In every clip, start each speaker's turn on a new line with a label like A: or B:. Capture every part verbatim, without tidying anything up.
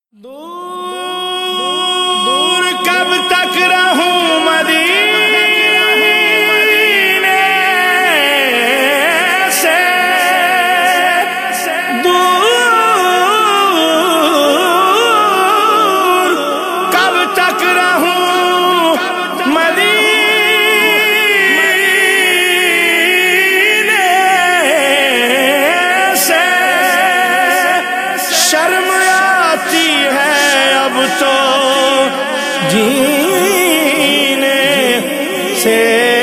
A: दूर कब तक रहूं मदीने से, दूर कब तक रहूं मदीने से। शर्म आती है अब तो जीने से।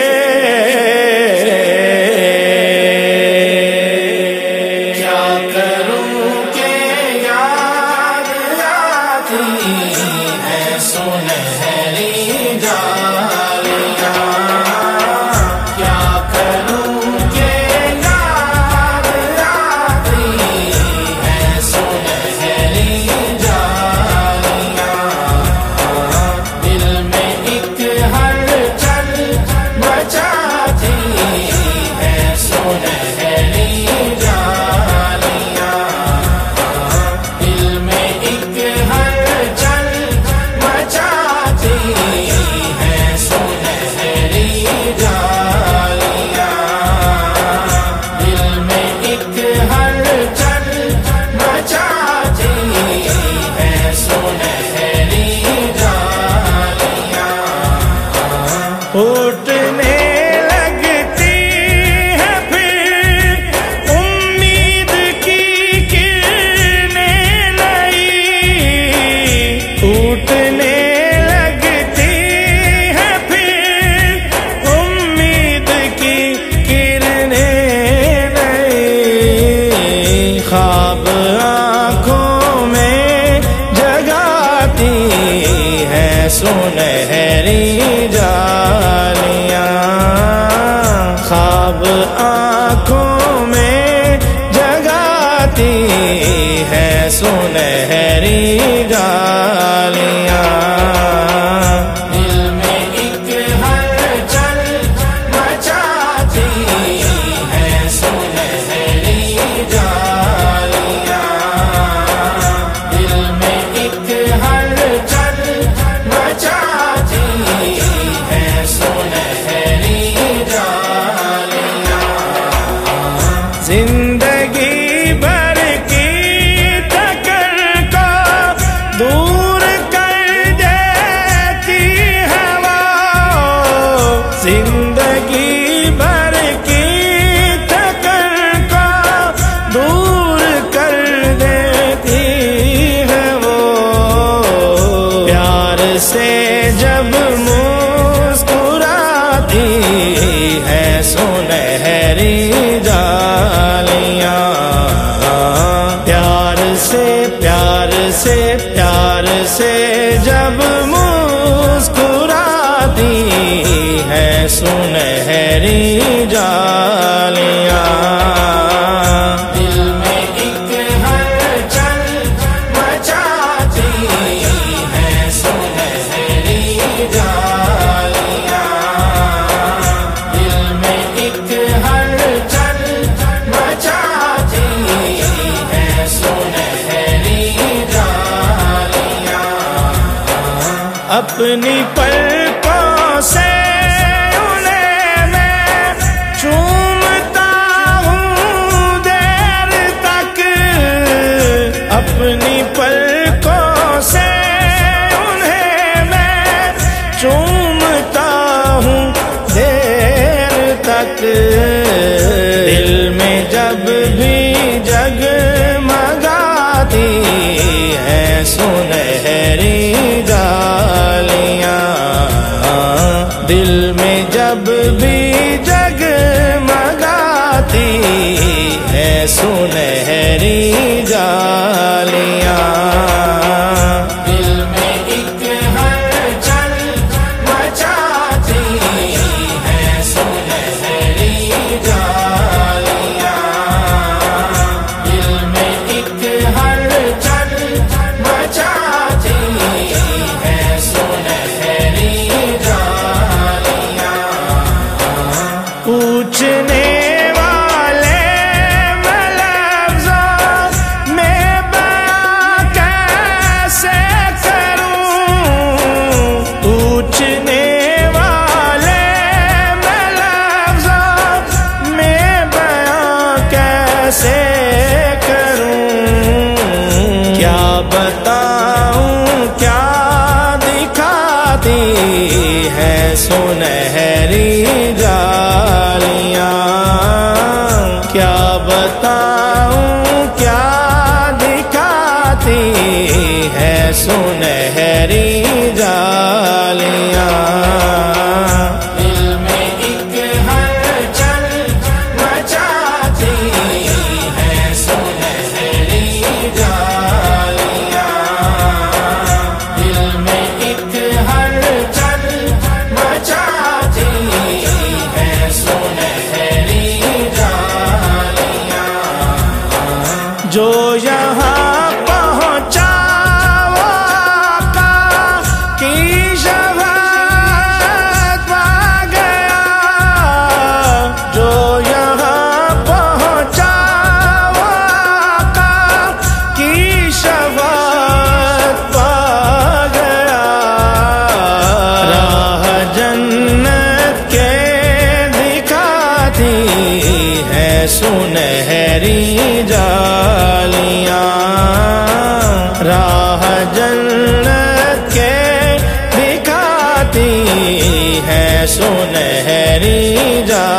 A: क्या करूं के याद आती है सुनहरी डालियां। क्या करूं के याद आती है सुनहरी डालियां। दिल में एक हलचल मचाती है सुनहरी डालियां। दिल में एक हलचल मचाती है सुनहरी डालियां। दिल में एक हलचल मचाती है सुनहरी डालियां। फूटने लगती है फिर उम्मीद की किरणें नई। फूटने लगती है फिर उम्मीद की किरणें नई। ख्वाब आँखों में जगाती है सुनहरी डालियां। ख्वाब आँखों में जगाती है सुनहरी डालियां। दिल में एक हलचल मचाती है सुनहरी डालियां। दिल में एक हलचल मचाती है सुनहरी डालियां। जिंदगी भर की थकन को दूर कर देती है वो। जिंदगी भर की थकन को दूर कर देती है वो। प्यार से जब मुस्कुराती है सुनहरी डालियां। प्यार से प्यार से प्यार से जब मुस्कुराती है सुनहरी डालियां। दिल में एक हलचल मचाती है सुनहरी डालियां। दिल में एक हलचल मचाती है सुनहरी डालियां। अपनी पलकों से उन्हें मैं चूमता हूँ देर तक। अपनी पलकों से उन्हें मैं चूमता हूँ देर तक। दिल में जब भी जगमगाती है सुनहरी डालियां। दिल सुनहरी जालियां। दिल में एक हलचल मचाती है सुनहरी जालियां। दिल में एक हलचल मचाती है सुनहरी जालियां। जो यहाँ सुनहरी जालियां। राह जन्नत के दिखाती है सुनहरी जालियां।